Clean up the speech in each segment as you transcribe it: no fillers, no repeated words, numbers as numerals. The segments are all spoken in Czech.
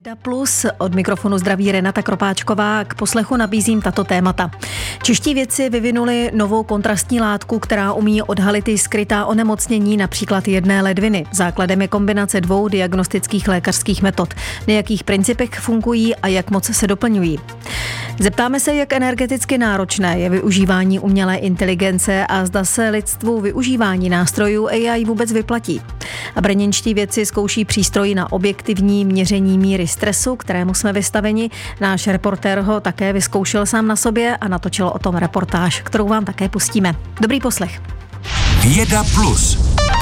Plus od mikrofonu zdraví Renata Kropáčková, k poslechu nabízím tato témata. Čeští vědci vyvinuli novou kontrastní látku, která umí odhalit i skrytá onemocnění, například jedné ledviny. Základem je kombinace dvou diagnostických lékařských metod. Na jakých principech fungují a jak moc se doplňují. Zeptáme se, jak energeticky náročné je využívání umělé inteligence a zda se lidstvu využívání nástrojů AI vůbec vyplatí. A brněnští vědci zkouší přístroj na objektivní měření míry stresu, kterému jsme vystaveni. Náš reportér ho také vyzkoušel sám na sobě a natočil o tom reportáž, kterou vám také pustíme. Dobrý poslech. Věda Plus.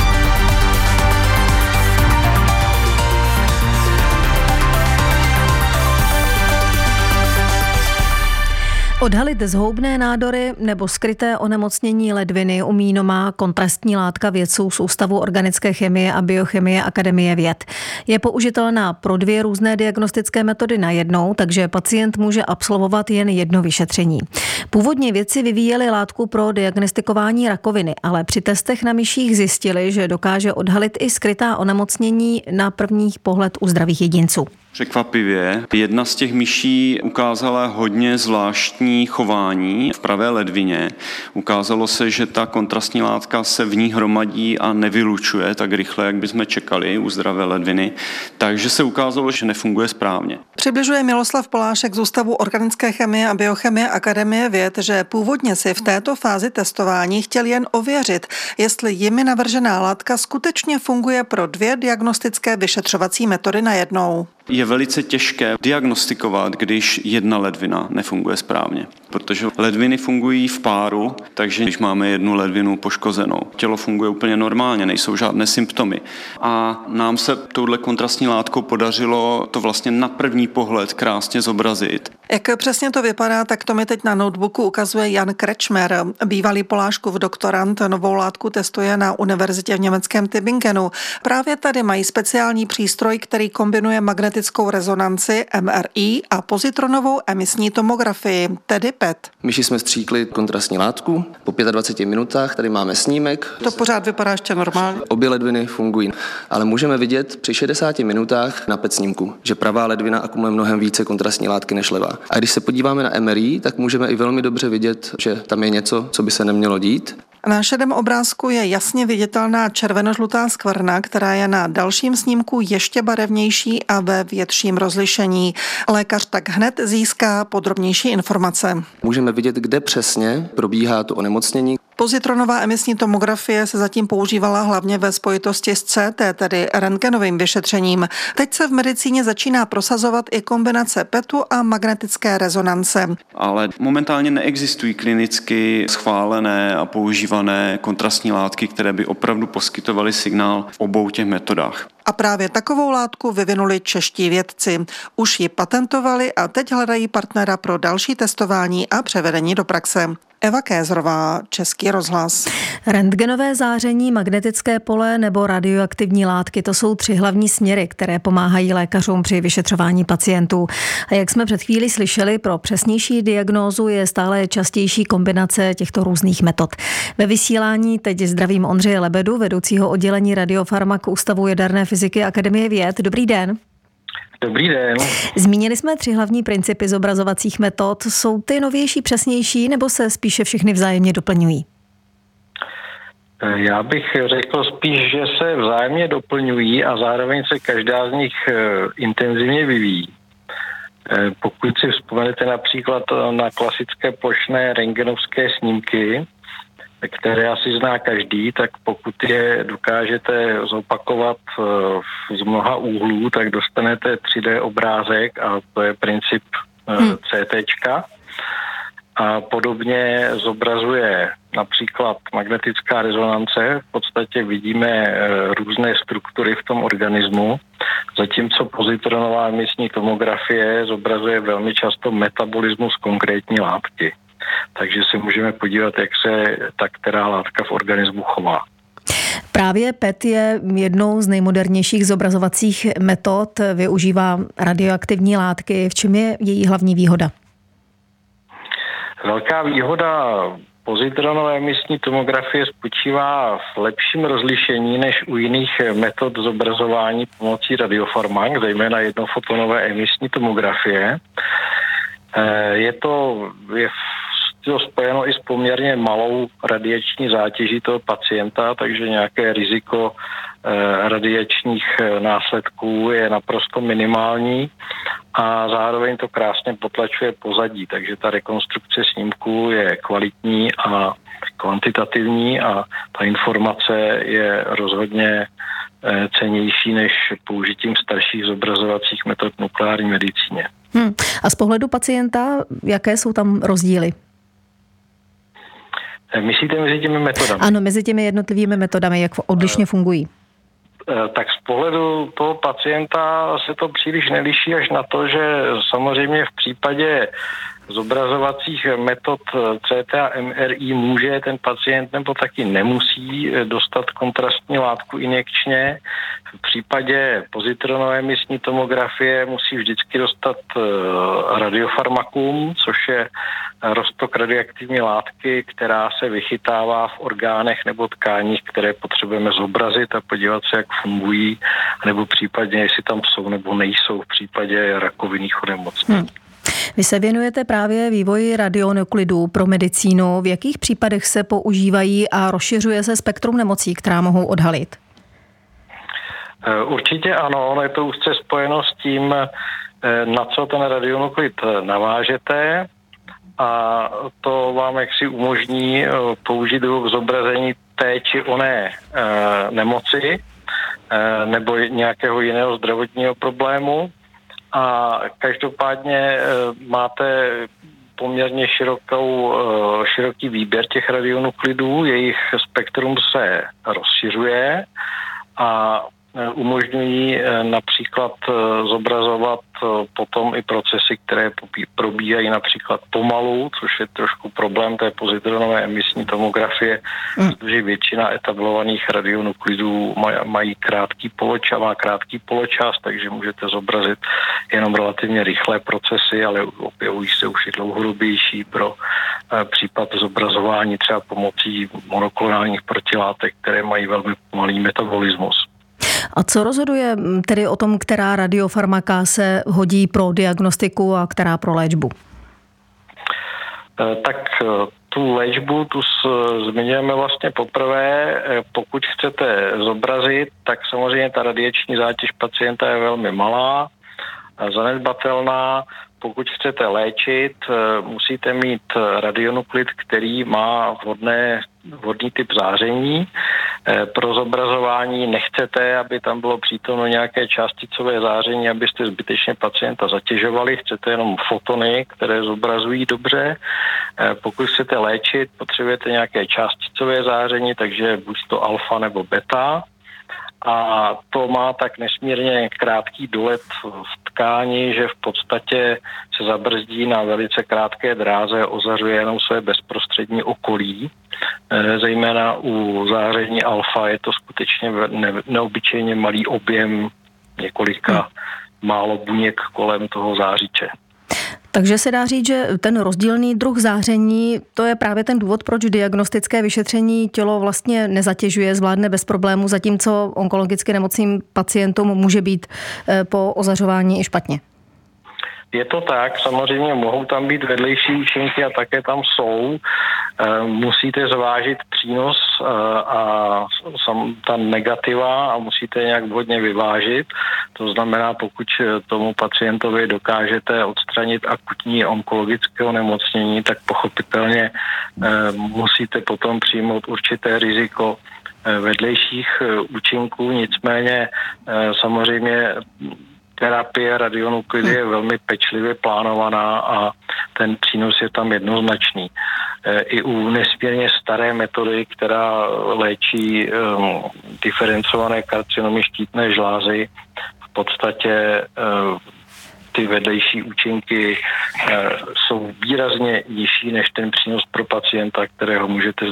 Odhalit zhoubné nádory nebo skryté onemocnění ledviny umí nová kontrastní látka vědců z Ústavu organické chemie a biochemie Akademie věd. Je použitelná pro 2 různé diagnostické metody najednou, takže pacient může absolvovat jen jedno vyšetření. Původně vědci vyvíjeli látku pro diagnostikování rakoviny, ale při testech na myších zjistili, že dokáže odhalit i skrytá onemocnění na první pohled u zdravých jedinců. Překvapivě, jedna z těch myší ukázala hodně zvláštní chování v pravé ledvině. Ukázalo se, že ta kontrastní látka se v ní hromadí a nevylučuje tak rychle, jak bychom čekali u zdravé ledviny, takže se ukázalo, že nefunguje správně. Přibližuje Miloslav Polášek z Ústavu organické chemie a biochemie Akademie věd, že původně si v této fázi testování chtěl jen ověřit, jestli jimi navržená látka skutečně funguje pro 2 diagnostické vyšetřovací metody najednou. Je velice těžké diagnostikovat, když jedna ledvina nefunguje správně, protože ledviny fungují v páru, takže když máme jednu ledvinu poškozenou, tělo funguje úplně normálně, nejsou žádné symptomy. A nám se touhle kontrastní látkou podařilo to vlastně na první pohled krásně zobrazit. Jak přesně to vypadá, tak to mi teď na notebooku ukazuje Jan Kretschmer. Bývalý Poláškův doktorand novou látku testuje na univerzitě v německém Tübingenu. Právě tady mají speciální přístroj, který kombinuje magnetickou rezonanci MRI a pozitronovou emisní tomografii, tedy PET. Myši jsme stříkli kontrastní látku. Po 25 minutách tady máme snímek. To pořád vypadá ještě normálně. Obě ledviny fungují, ale můžeme vidět při 60 minutách na PET snímku, že pravá ledvina akumuluje mnohem více kontrastní látky než levá. A když se podíváme na MRI, tak můžeme i velmi dobře vidět, že tam je něco, co by se nemělo dít. Na šedém obrázku je jasně viditelná červenožlutá skvrna, která je na dalším snímku ještě barevnější a ve větším rozlišení. Lékař tak hned získá podrobnější informace. Můžeme vidět, kde přesně probíhá to onemocnění. Pozitronová emisní tomografie se zatím používala hlavně ve spojitosti s CT, tedy rentgenovým vyšetřením. Teď se v medicíně začíná prosazovat i kombinace PETu a magnetické rezonance. Ale momentálně neexistují klinicky schválené a používané kontrastní látky, které by opravdu poskytovaly signál v obou těch metodách. A právě takovou látku vyvinuli čeští vědci. Už ji patentovali a teď hledají partnera pro další testování a převedení do praxe. Eva Kézrová, Český rozhlas. Rentgenové záření, magnetické pole nebo radioaktivní látky, to jsou 3 hlavní směry, které pomáhají lékařům při vyšetřování pacientů. A jak jsme před chvílí slyšeli, pro přesnější diagnózu je stále častější kombinace těchto různých metod. Ve vysílání teď zdravím Ondřeje Lebedu, vedoucího oddělení radiofarmak Ústavu jaderné fyziky Akademie věd. Dobrý den. Dobrý den. Zmínili jsme 3 hlavní principy zobrazovacích metod. Jsou ty novější přesnější nebo se spíše všechny vzájemně doplňují? Já bych řekl spíš, že se vzájemně doplňují a zároveň se každá z nich intenzivně vyvíjí. Pokud si vzpomenete například na klasické plošné rentgenovské snímky, které asi zná každý, tak pokud je dokážete zopakovat z mnoha úhlů, tak dostanete 3D obrázek a to je princip CTčka. A podobně zobrazuje například magnetická rezonance. V podstatě vidíme různé struktury v tom organismu, zatímco pozitronová emisní tomografie zobrazuje velmi často metabolismus konkrétní látky. Takže se můžeme podívat, jak se ta která látka v organismu chová. Právě PET je jednou z nejmodernějších zobrazovacích metod, využívá radioaktivní látky. V čem je její hlavní výhoda? Velká výhoda pozitronové emisní tomografie spočívá v lepším rozlišení než u jiných metod zobrazování pomocí radiofarmak, zejména jednofotonové emisní tomografie. Je to spojeno i s poměrně malou radiační zátěží toho pacienta, takže nějaké riziko radiačních následků je naprosto minimální a zároveň to krásně potlačuje pozadí, takže ta rekonstrukce snímku je kvalitní a kvantitativní a ta informace je rozhodně cennější než použitím starších zobrazovacích metod v nukleární medicíně. A z pohledu pacienta, jaké jsou tam rozdíly? Myslíte mezi těmi metodami? Ano, mezi těmi jednotlivými metodami, jak odlišně fungují. Tak z pohledu toho pacienta se to příliš neliší až na to, že samozřejmě v případě zobrazovacích metod CT a MRI může ten pacient nebo taky nemusí dostat kontrastní látku injekčně. V případě pozitronové emisní tomografie musí vždycky dostat radiofarmakum, což je roztok radioaktivní látky, která se vychytává v orgánech nebo tkáních, které potřebujeme zobrazit a podívat se, jak fungují, nebo případně, jestli tam jsou nebo nejsou v případě rakovinných onemocnění. Vy se věnujete právě vývoji radionuklidů pro medicínu. V jakých případech se používají a rozšiřuje se spektrum nemocí, která mohou odhalit? Určitě ano, ono je to úzce spojeno s tím, na co ten radionuklid navážete, a to vám jaksi umožní použít ho k zobrazení té či oné nemoci nebo nějakého jiného zdravotního problému. A každopádně máte poměrně široký výběr těch radionuklidů, jejich spektrum se rozšiřuje a umožňují například zobrazovat potom i procesy, které probíhají například pomalu, což je trošku problém té pozitronové emisní tomografie, protože většina etablovaných radionuklidů má krátký poločas, takže můžete zobrazit jenom relativně rychlé procesy, ale objevují se už i dlouhodobější pro případ zobrazování třeba pomocí monoklonálních protilátek, které mají velmi pomalý metabolismus. A co rozhoduje tedy o tom, která radiofarmaka se hodí pro diagnostiku a která pro léčbu? Tak tu léčbu zmiňujeme vlastně poprvé. Pokud chcete zobrazit, tak samozřejmě ta radiační zátěž pacienta je velmi malá, zanedbatelná. Pokud chcete léčit, musíte mít radionuklid, který má vhodný typ záření. Pro zobrazování nechcete, aby tam bylo přítomno nějaké částicové záření, abyste zbytečně pacienta zatěžovali. Chcete jenom fotony, které zobrazují dobře. Pokud chcete léčit, potřebujete nějaké částicové záření, takže buď to alfa nebo beta. A to má tak nesmírně krátký dolet v tkáni, že v podstatě se zabrzdí na velice krátké dráze, ozařuje jenom své bezprostřední okolí. Zejména u záření alfa je to skutečně neobyčejně malý objem několika málo buněk kolem toho zářiče. Takže se dá říct, že ten rozdílný druh záření, to je právě ten důvod, proč diagnostické vyšetření tělo vlastně nezatěžuje, zvládne bez problému, zatímco onkologicky nemocným pacientům může být po ozařování i špatně. Je to tak, samozřejmě mohou tam být vedlejší účinky a také tam jsou. Musíte zvážit přínos a ta negativa a musíte nějak vhodně vyvážit. To znamená, pokud tomu pacientovi dokážete odstranit akutní onkologické onemocnění, tak pochopitelně musíte potom přijmout určité riziko vedlejších účinků. Nicméně samozřejmě terapie radionuklidy je velmi pečlivě plánovaná a ten přínos je tam jednoznačný. I u nesmírně staré metody, která léčí diferencované karcinomy štítné žlázy, v podstatě ty vedlejší účinky jsou výrazně nižší než ten přínos pro pacienta, kterého můžete z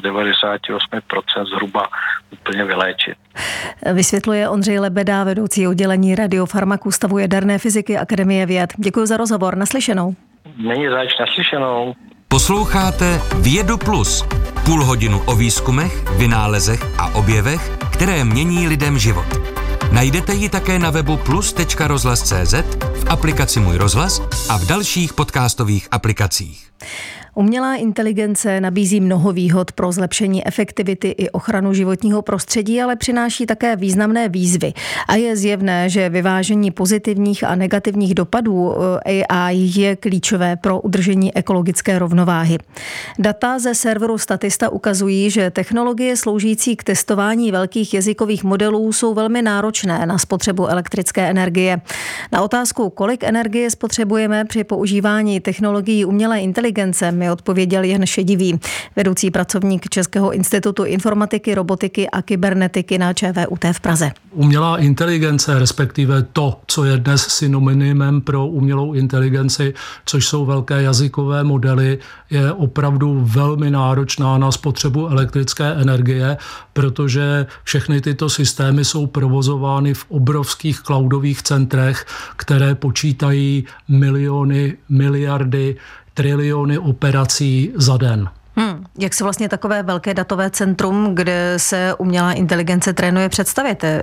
98% zhruba úplně vyléčit. Vysvětluje Ondřej Lebeda, vedoucí oddělení radiofarmak Ústavu jaderné fyziky Akademie věd. Děkuji za rozhovor. Naslyšenou. Není zač, naslyšenou. Posloucháte Vědu Plus. Půl hodinu o výzkumech, vynálezech a objevech, které mění lidem život. Najdete ji také na webu plus.rozhlas.cz, v aplikaci Můj rozhlas a v dalších podcastových aplikacích. Umělá inteligence nabízí mnoho výhod pro zlepšení efektivity i ochranu životního prostředí, ale přináší také významné výzvy. A je zjevné, že vyvážení pozitivních a negativních dopadů AI je klíčové pro udržení ekologické rovnováhy. Data ze serveru Statista ukazují, že technologie sloužící k testování velkých jazykových modelů jsou velmi náročné na spotřebu elektrické energie. Na otázku, kolik energie spotřebujeme při používání technologií umělé inteligence, mi odpověděl Jan Šedivý, vedoucí pracovník Českého institutu informatiky, robotiky a kybernetiky na ČVUT v Praze. Umělá inteligence, respektive to, co je dnes synonymem pro umělou inteligenci, což jsou velké jazykové modely, je opravdu velmi náročná na spotřebu elektrické energie, protože všechny tyto systémy jsou provozovány v obrovských cloudových centrech, které počítají miliony, miliardy, triliony operací za den. Jak si vlastně takové velké datové centrum, kde se umělá inteligence trénuje, představíte?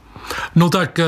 No tak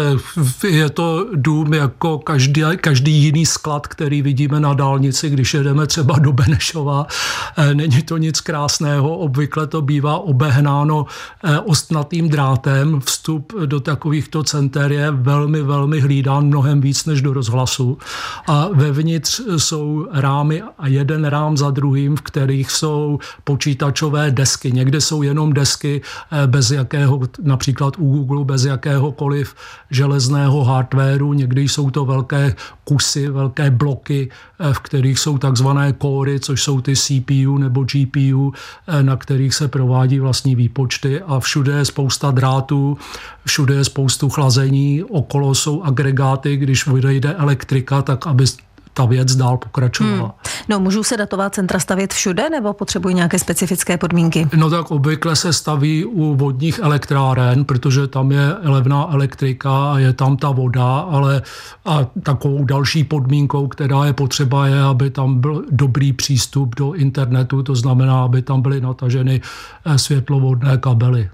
je to dům jako každý jiný sklad, který vidíme na dálnici, když jedeme třeba do Benešova. Není to nic krásného, obvykle to bývá obehnáno ostnatým drátem. Vstup do takovýchto center je velmi, velmi hlídán, mnohem víc než do rozhlasu. A vevnitř jsou rámy a jeden rám za druhým, v kterých jsou počítačové desky. Někde jsou jenom desky bez jakého, například u Google, bez jakého železného hardwaru, někdy jsou to velké kusy, velké bloky, v kterých jsou takzvané kóry, což jsou ty CPU nebo GPU, na kterých se provádí vlastní výpočty a všude je spousta drátů, všude je spoustu chlazení, okolo jsou agregáty, když vyjde elektrika, tak aby ta věc dál pokračovala. No, můžou se datová centra stavět všude, nebo potřebují nějaké specifické podmínky? No tak obvykle se staví u vodních elektráren, protože tam je levná elektrika a je tam ta voda, ale a takovou další podmínkou, která je potřeba, je, aby tam byl dobrý přístup do internetu, to znamená, aby tam byly nataženy světlovodné kabely.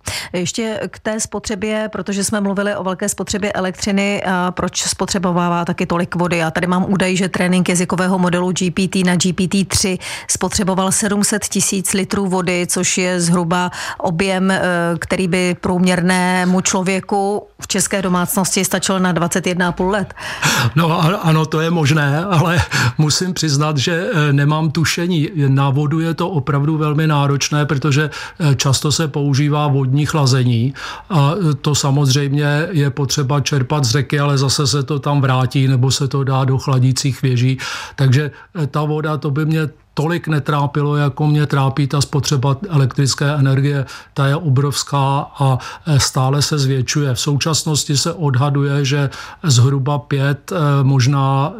Ještě k té spotřebě, protože jsme mluvili o velké spotřebě elektřiny, a proč spotřebovává taky tolik vody. Já tady mám údaj, že trénink jazykového modelu GPT na GPT-3 spotřeboval 700 000 litrů vody, což je zhruba objem, který by průměrnému člověku v české domácnosti stačil na 21,5 let. No ano, to je možné, ale musím přiznat, že nemám tušení. Na vodu je to opravdu velmi náročné, protože často se používá vodní chlazení a to samozřejmě je potřeba čerpat z řeky, ale zase se to tam vrátí nebo se to dá do chladících věží. Takže ta voda, to by mě tolik netrápilo, jako mě trápí ta spotřeba elektrické energie. Ta je obrovská a stále se zvětšuje. V současnosti se odhaduje, že zhruba 5, možná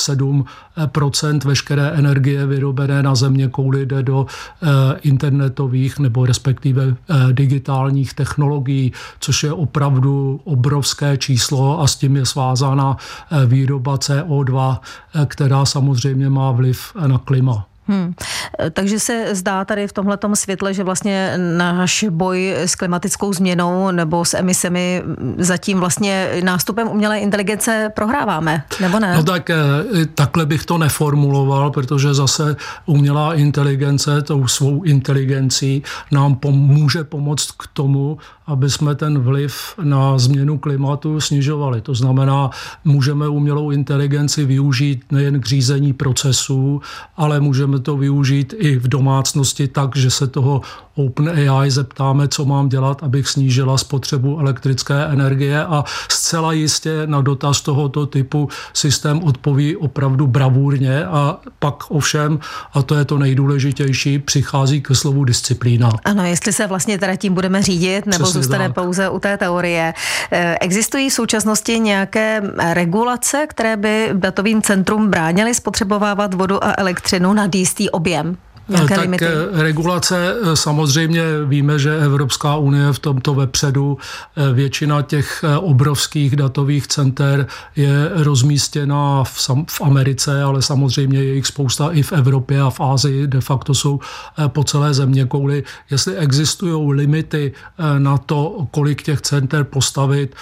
7% veškeré energie vyrobené na zeměkouli jde do internetových nebo respektive digitálních technologií, což je opravdu obrovské číslo a s tím je svázána výroba CO2, která samozřejmě má vliv na klima. Takže se zdá tady v tomhletom světle, že vlastně náš boj s klimatickou změnou nebo s emisemi zatím vlastně nástupem umělé inteligence prohráváme, nebo ne? No tak takhle bych to neformuloval, protože zase umělá inteligence tou svou inteligencí nám může pomoct k tomu, aby jsme ten vliv na změnu klimatu snižovali. To znamená, můžeme umělou inteligenci využít nejen k řízení procesů, ale můžeme to využít i v domácnosti tak, že se toho OpenAI zeptáme, co mám dělat, abych snížila spotřebu elektrické energie a zcela jistě na dotaz tohoto typu systém odpoví opravdu bravurně a pak ovšem, a to je to nejdůležitější, přichází ke slovu disciplína. Ano, jestli se vlastně teda tím budeme řídit, nebo přesně zůstane tak pouze u té teorie. Existují v současnosti nějaké regulace, které by datovým centrum bránily spotřebovávat vodu a elektřinu nad jistý objem? nějaké tak limity? Regulace, samozřejmě víme, že Evropská unie v tomto vepředu. Většina těch obrovských datových center je rozmístěna v Americe, ale samozřejmě je jich spousta i v Evropě a v Asii, de facto jsou po celé zeměkouli. Jestli existují limity na to, kolik těch center postavit,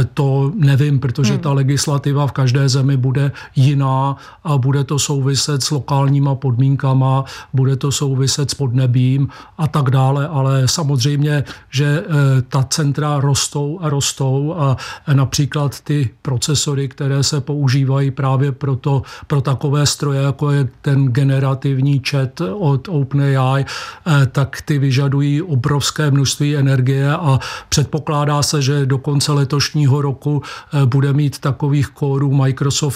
to nevím, protože ta legislativa v každé zemi bude jiná a bude to souviset s lokálníma podmínkama, bude to souviset s podnebím a tak dále, ale samozřejmě, že ta centra rostou a například ty procesory, které se používají právě pro takové stroje, jako je ten generativní chat od OpenAI, tak ty vyžadují obrovské množství energie a předpokládá se, že do konce letošního roku bude mít takových kórů Microsoft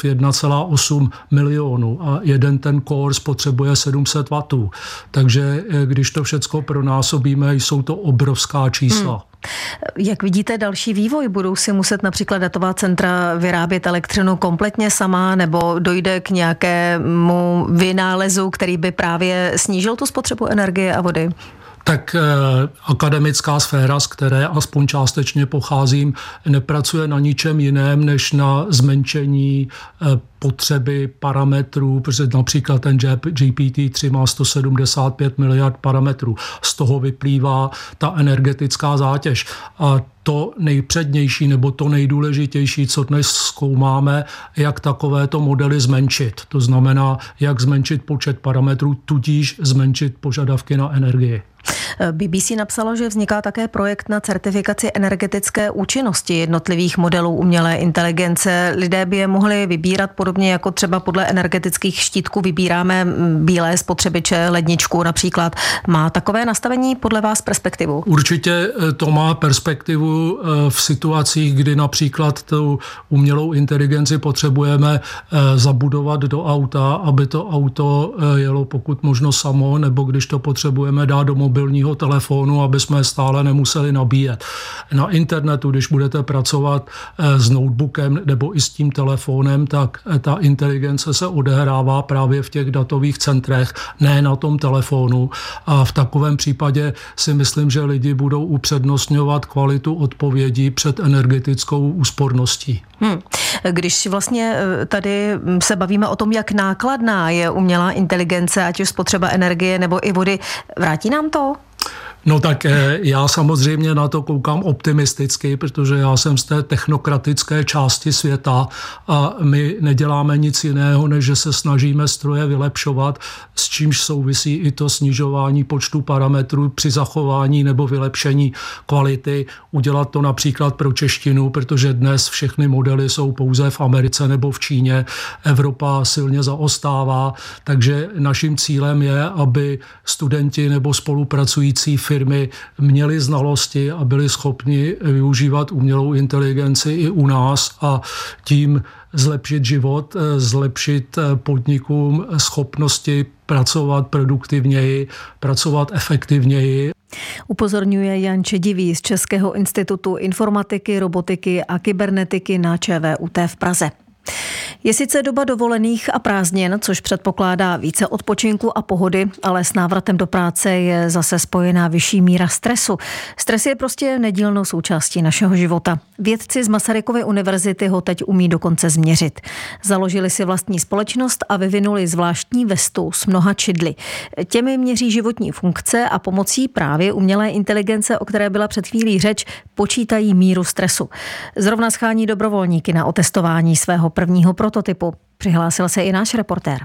1,8 milionu a jeden ten kór spotřebuje 700 W. Takže když to všecko pronásobíme, jsou to obrovská čísla. Jak vidíte další vývoj? Budou si muset například datová centra vyrábět elektřinu kompletně sama, nebo dojde k nějakému vynálezu, který by právě snížil tu spotřebu energie a vody? Tak akademická sféra, z které aspoň částečně pocházím, nepracuje na ničem jiném, než na zmenšení potřeby parametrů, protože například ten GPT-3 má 175 miliard parametrů. Z toho vyplývá ta energetická zátěž. A to nejpřednější nebo to nejdůležitější, co dnes zkoumáme, jak takovéto modely zmenšit. To znamená, jak zmenšit počet parametrů, tudíž zmenšit požadavky na energii. BBC napsalo, že vzniká také projekt na certifikaci energetické účinnosti jednotlivých modelů umělé inteligence. Lidé by je mohli vybírat podobně jako třeba podle energetických štítků vybíráme bílé spotřebiče, ledničku například. Má takové nastavení podle vás perspektivu? Určitě to má perspektivu v situacích, kdy například tu umělou inteligenci potřebujeme zabudovat do auta, aby to auto jelo pokud možno samo, nebo když to potřebujeme dát do mobilního telefonu, aby jsme stále nemuseli nabíjet. Na internetu, když budete pracovat s notebookem nebo i s tím telefonem, tak ta inteligence se odehrává právě v těch datových centrech, ne na tom telefonu. A v takovém případě si myslím, že lidi budou upřednostňovat kvalitu odpovědí před energetickou úsporností. Když vlastně tady se bavíme o tom, jak nákladná je umělá inteligence, ať už spotřeba energie nebo i vody, vrátí nám to? No tak já samozřejmě na to koukám optimisticky, protože já jsem z té technokratické části světa a my neděláme nic jiného, než že se snažíme stroje vylepšovat, s čímž souvisí i to snižování počtu parametrů při zachování nebo vylepšení kvality. Udělat to například pro češtinu, protože dnes všechny modely jsou pouze v Americe nebo v Číně. Evropa silně zaostává, takže naším cílem je, aby studenti nebo spolupracující firmy měly znalosti a byli schopni využívat umělou inteligenci i u nás a tím zlepšit život, zlepšit podnikům schopnosti pracovat produktivněji, pracovat efektivněji. Upozorňuje Jan Čedivý z Českého institutu informatiky, robotiky a kybernetiky na ČVUT v Praze. Je sice doba dovolených a prázdnin, což předpokládá více odpočinku a pohody, ale s návratem do práce je zase spojená vyšší míra stresu. Stres je prostě nedílnou součástí našeho života. Vědci z Masarykovy univerzity ho teď umí dokonce změřit. Založili si vlastní společnost a vyvinuli zvláštní vestu s mnoha čidly. Těmi měří životní funkce a pomocí právě umělé inteligence, o které byla před chvílí řeč, počítají míru stresu. Zrovna schání dobrovolníky na otestování svého prvního prototypu. Přihlásil se i náš reportér.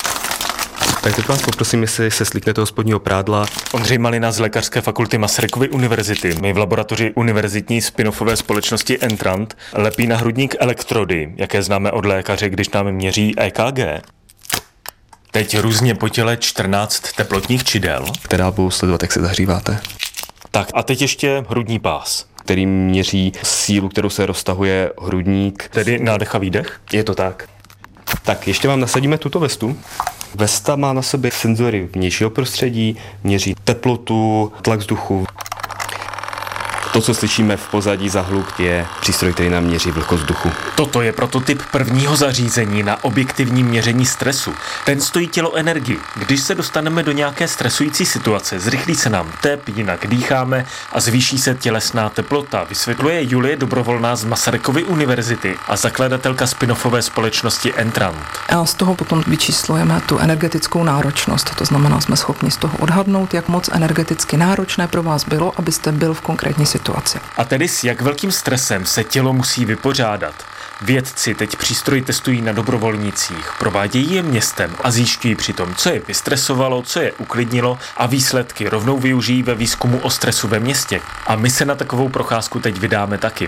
Tak teď vás poprosím, jestli se slíknete do spodního prádla. Ondřej Malina z Lékařské fakulty Masarykovy univerzity. My v laboratoři univerzitní spin-offové společnosti Entrant lepí na hrudník elektrody, jaké známe od lékaře, když nám měří EKG. Teď různě po těle 14 teplotních čidel, která budou sledovat, jak se zahříváte. Tak a teď ještě hrudní pás, Který měří sílu, kterou se roztahuje hrudník. tedy nádech a výdech. Je to tak. Tak ještě vám nasadíme tuto vestu. Vesta má na sobě senzory vnějšího prostředí, měří teplotu, tlak vzduchu. To, co slyšíme v pozadí za hluk, je přístroj, který nám měří vlhkost vzduchu. Toto je prototyp prvního zařízení na objektivní měření stresu. Ten stojí tělo energii. Když se dostaneme do nějaké stresující situace, zrychlí se nám tep, jinak dýcháme a zvýší se tělesná teplota, vysvětluje Julie Dobrovolná z Masarykovy univerzity a zakladatelka spin-offové společnosti Entrant. A z toho potom vyčíslujeme tu energetickou náročnost. To znamená, jsme schopni z toho odhadnout, jak moc energeticky náročné pro vás bylo, abyste byl v konkrétní situaci. A tedy s jak velkým stresem se tělo musí vypořádat. Vědci teď přístroj testují na dobrovolnících, provádějí je městem a zjišťují přitom, co je vystresovalo, co je uklidnilo a výsledky rovnou využijí ve výzkumu o stresu ve městě. A my se na takovou procházku teď vydáme taky.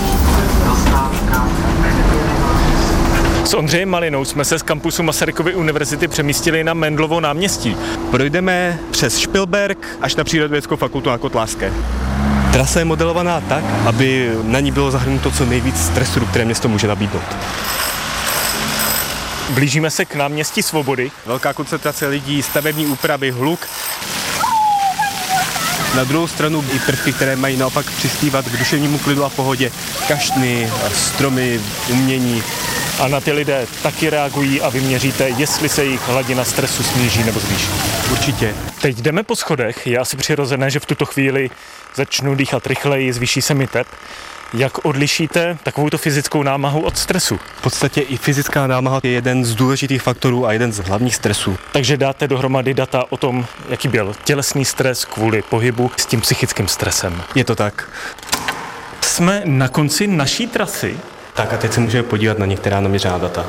S Ondřejem Malinou jsme se z kampusu Masarykovy univerzity přemístili na Mendlovo náměstí. Projdeme přes Špilberk až na Přírodovědeckou fakultu na Kotlářské. Trasa je modelovaná tak, aby na ní bylo zahrnuto co nejvíc stresu, které město může nabídnout. Blížíme se k náměstí Svobody. Velká koncentrace lidí, stavební úpravy, hluk. Na druhou stranu i prvky, které mají naopak přispívat k duševnímu klidu a pohodě. Kaštny, stromy, umění. A na ty lidé taky reagují a vy měříte, jestli se jejich hladina stresu sníží nebo zvýší. Určitě. Teď jdeme po schodech. Je asi přirozené, že v tuto chvíli začnu dýchat rychleji, zvýší se mi tep. Jak odlišíte takovouto fyzickou námahu od stresu? V podstatě i fyzická námaha je jeden z důležitých faktorů a jeden z hlavních stresů. Takže dáte dohromady data o tom, jaký byl tělesný stres kvůli pohybu s tím psychickým stresem. Je to tak. Jsme na konci naší trasy. Tak a teď se můžeme podívat na některá naměřená data.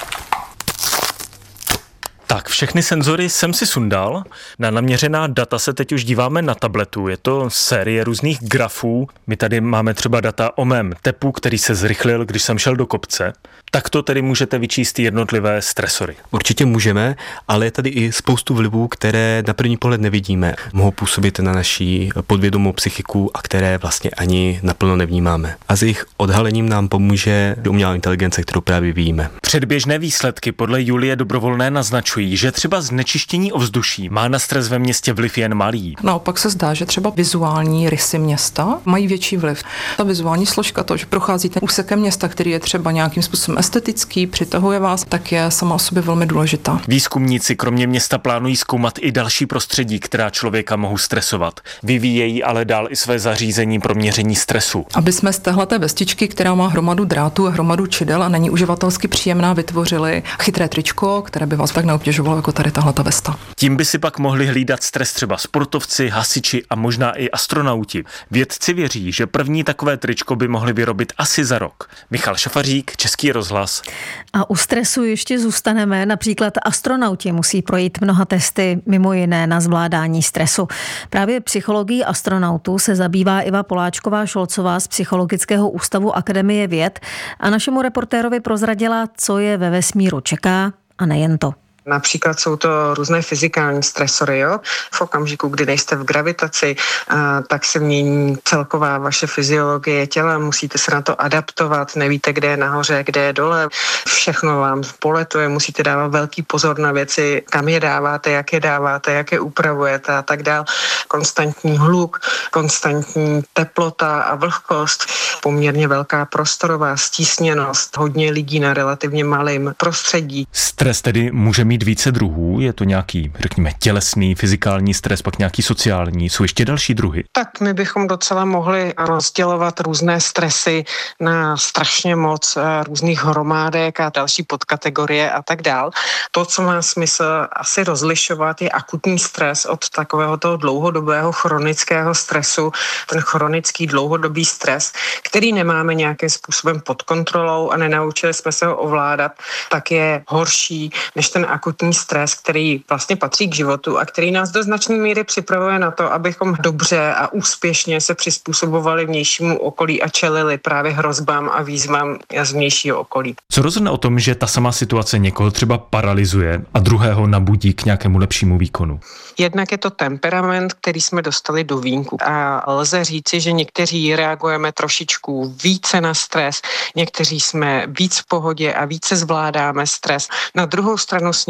Tak, všechny senzory jsem si sundal. Na naměřená data se teď už díváme na tabletu. Je to série různých grafů. My tady máme třeba data o mém tepu, který se zrychlil, když jsem šel do kopce. Tak to tedy můžete vyčíst jednotlivé stresory. Určitě můžeme, ale je tady i spoustu vlivů, které na první pohled nevidíme. Mohou působit na naší podvědomou psychiku a které vlastně ani naplno nevnímáme. A s jejich odhalením nám pomůže umělá inteligence, kterou právě vyvíjíme. Předběžné výsledky podle Julie Dobrovolné naznačují, že třeba znečištění ovzduší má na stres ve městě vliv jen malý. Naopak se zdá, že třeba vizuální rysy města mají větší vliv. Ta vizuální složka, to, že procházíte úsekem města, který je třeba nějakým způsobem estetický, přitahuje vás, tak je sama o sobě velmi důležitá. Výzkumníci kromě města plánují zkoumat i další prostředí, která člověka mohou stresovat. Vyvíjejí ale dál i své zařízení pro měření stresu. Aby jsme z téhleté vestičky, která má hromadu drátů a hromadu čidel a není uživatelsky příjemná, vytvořili chytré tričko, které by vás tak neobtěžovalo jako tady tahleta vesta. Tím by si pak mohli hlídat stres třeba sportovci, hasiči a možná i astronauti. Vědci věří, že první takové tričko by mohli vyrobit asi za rok. Michal Šafařík, Český rozhlas. A u stresu ještě zůstaneme. Například astronauti musí projít mnoha testy, mimo jiné na zvládání stresu. Právě psychologií astronautů se zabývá Iva Poláčková-Šolcová z Psychologického ústavu Akademie věd a našemu reportérovi prozradila, co je ve vesmíru čeká a nejen to. Například jsou to různé fyzikální stresory. Jo? V okamžiku, kdy nejste v gravitaci, tak se mění celková vaše fyziologie těla, musíte se na to adaptovat, nevíte, kde je nahoře, kde je dole, všechno vám poletuje, musíte dávat velký pozor na věci, kam je dáváte, jak je upravujete a tak dál. Konstantní hluk, konstantní teplota a vlhkost, poměrně velká prostorová stísněnost, hodně lidí na relativně malém prostředí. Stres tedy může mít více druhů, je to nějaký, řekněme, tělesný, fyzikální stres, pak nějaký sociální, jsou ještě další druhy? Tak my bychom docela mohli rozdělovat různé stresy na strašně moc různých hromádek a další podkategorie a tak dál. To, co má smysl asi rozlišovat, je akutní stres od takového toho dlouhodobého chronického stresu. Ten chronický dlouhodobý stres, který nemáme nějakým způsobem pod kontrolou a nenaučili jsme se ho ovládat, tak je horší než ten akutní stres, který vlastně patří k životu a který nás do značné míry připravuje na to, abychom dobře a úspěšně se přizpůsobovali vnějšímu okolí a čelili právě hrozbám a výzvám z vnějšího okolí. Co rozhodne o tom, že ta samá situace někoho třeba paralyzuje a druhého nabudí k nějakému lepšímu výkonu? Jednak je to temperament, který jsme dostali do vínku a lze říci, že někteří reagujeme trošičku více na stres, někteří jsme víc v pohodě a více zvládáme stres. Na druhou stranu s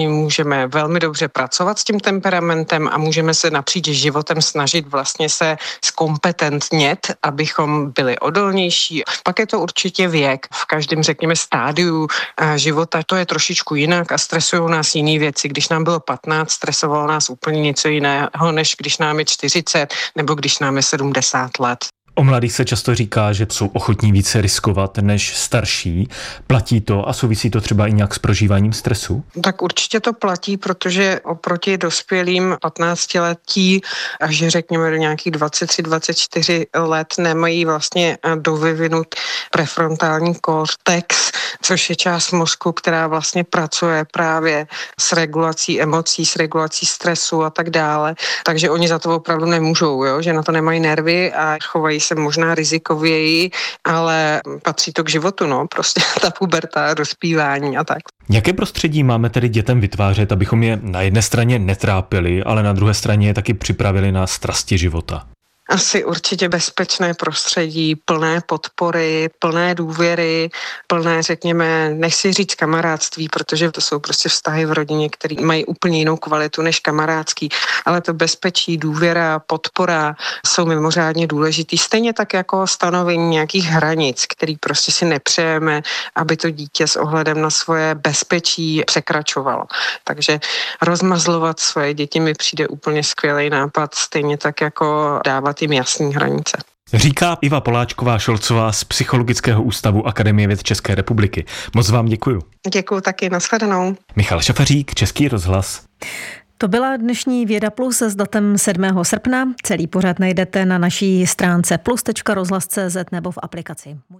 ním můžeme velmi dobře pracovat s tím temperamentem a můžeme se napříč životem snažit vlastně se zkompetentnět, abychom byli odolnější. Pak je to určitě věk. V každém, řekněme, stádiu života to je trošičku jinak a stresují nás jiné věci. Když nám bylo 15, stresovalo nás úplně něco jiného, než když nám je 40 nebo když nám je 70 let. O mladých se často říká, že jsou ochotní více riskovat než starší. Platí to a souvisí to třeba i nějak s prožíváním stresu? Tak určitě to platí, protože oproti dospělým 15letí až řekněme do nějakých 23-24 let nemají vlastně dovyvinut prefrontální kortex, což je část mozku, která vlastně pracuje právě s regulací emocí, s regulací stresu a tak dále. Takže oni za to opravdu nemůžou, jo? Že na to nemají nervy a chovají se možná rizikověji, ale patří to k životu, no, prostě ta puberta, dospívání a tak. Jaké prostředí máme tedy dětem vytvářet, abychom je na jedné straně netrápili, ale na druhé straně je taky připravili na strasti života? Asi určitě bezpečné prostředí, plné podpory, plné důvěry, plné, řekněme, nechci říct kamarádství, protože to jsou prostě vztahy v rodině, které mají úplně jinou kvalitu než kamarádský, ale to bezpečí, důvěra, podpora jsou mimořádně důležitý. Stejně tak jako stanovení nějakých hranic, který prostě si nepřejeme, aby to dítě s ohledem na svoje bezpečí překračovalo. Takže rozmazlovat svoje děti mi přijde úplně skvělý nápad, stejně tak jako dávat jim jasné hranice. Říká Iva Poláčková-Šolcová z Psychologického ústavu Akademie věd České republiky. Moc vám děkuju. Děkuju taky, nashledanou. Michal Šafařík, Český rozhlas. To byla dnešní Věda Plus s datem 7. srpna. Celý pořad najdete na naší stránce plus.rozhlas.cz nebo v aplikaci.